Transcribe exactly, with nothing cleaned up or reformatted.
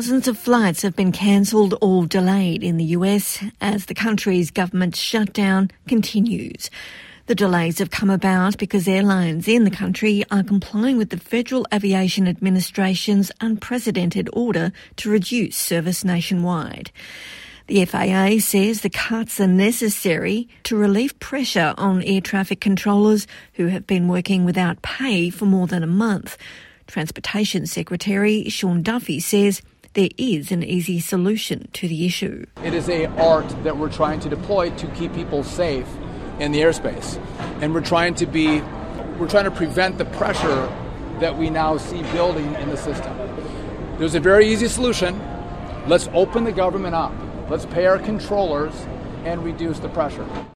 Thousands of flights have been cancelled or delayed in the U S as the country's government shutdown continues. The delays have come about because airlines in the country are complying with the Federal Aviation Administration's unprecedented order to reduce service nationwide. The F A A says the cuts are necessary to relieve pressure on air traffic controllers who have been working without pay for more than a month. Transportation Secretary Sean Duffy says there is an easy solution to the issue. It is an art that we're trying to deploy to keep people safe in the airspace. And we're trying to be, we're trying to prevent the pressure that we now see building in the system. There's a very easy solution. Let's open the government up. Let's pay our controllers and reduce the pressure.